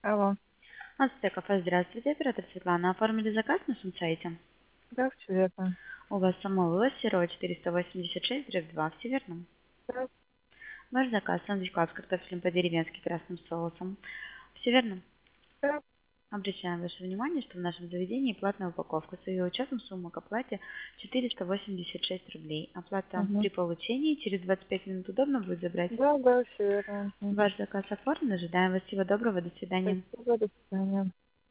Алло. Ацтек кафе, здравствуйте, оператор Светлана. Оформили заказ на нашем сайте? Да, все верно. У вас самовывоз серова 486/2, все верно? Да, Ваш заказ сэндвич класс с картофелем по-деревенски красным соусом. Все верно? да. Обращаем ваше внимание, что в нашем заведении платная упаковка. С ее учетом сумма к оплате 486 рублей. Оплата Угу. при получении через 25 минут удобно будет забрать. Да, все верно. Мгм. Ваш заказ оформлен. Ожидаем вас. Всего доброго. До свидания. Спасибо, до свидания.